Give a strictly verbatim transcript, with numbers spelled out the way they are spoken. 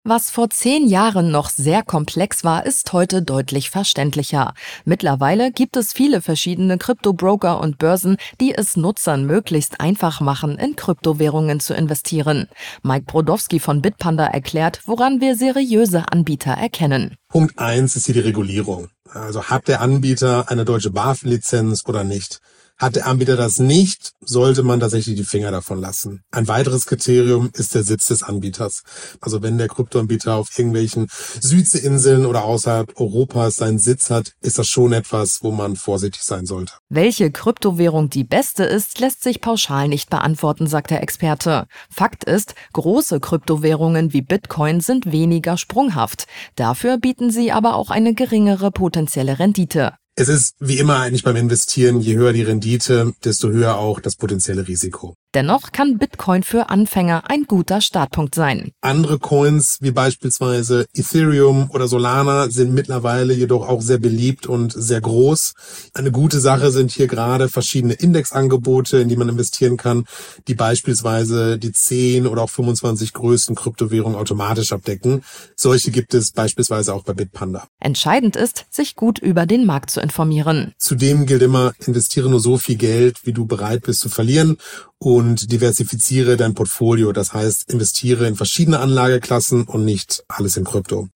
Was vor zehn Jahren noch sehr komplex war, ist heute deutlich verständlicher. Mittlerweile gibt es viele verschiedene Kryptobroker und Börsen, die es Nutzern möglichst einfach machen, in Kryptowährungen zu investieren. Mike Brodowski von Bitpanda erklärt, woran wir seriöse Anbieter erkennen. Punkt eins ist hier die Regulierung. Also hat der Anbieter eine deutsche BaFin-Lizenz oder nicht? Hat der Anbieter das nicht, sollte man tatsächlich die Finger davon lassen. Ein weiteres Kriterium ist der Sitz des Anbieters. Also wenn der Kryptoanbieter auf irgendwelchen Südseeinseln oder außerhalb Europas seinen Sitz hat, ist das schon etwas, wo man vorsichtig sein sollte. Welche Kryptowährung die beste ist, lässt sich pauschal nicht beantworten, sagt der Experte. Fakt ist, große Kryptowährungen wie Bitcoin sind weniger sprunghaft. Dafür bieten sie aber auch eine geringere potenzielle Rendite. Es ist wie immer eigentlich beim Investieren, je höher die Rendite, desto höher auch das potenzielle Risiko. Dennoch kann Bitcoin für Anfänger ein guter Startpunkt sein. Andere Coins wie beispielsweise Ethereum oder Solana sind mittlerweile jedoch auch sehr beliebt und sehr groß. Eine gute Sache sind hier gerade verschiedene Indexangebote, in die man investieren kann, die beispielsweise die zehn oder auch fünfundzwanzig größten Kryptowährungen automatisch abdecken. Solche gibt es beispielsweise auch bei Bitpanda. Entscheidend ist, sich gut über den Markt zu informieren. Zudem gilt immer, investiere nur so viel Geld, wie du bereit bist zu verlieren, und diversifiziere dein Portfolio. Das heißt, investiere in verschiedene Anlageklassen und nicht alles in Krypto.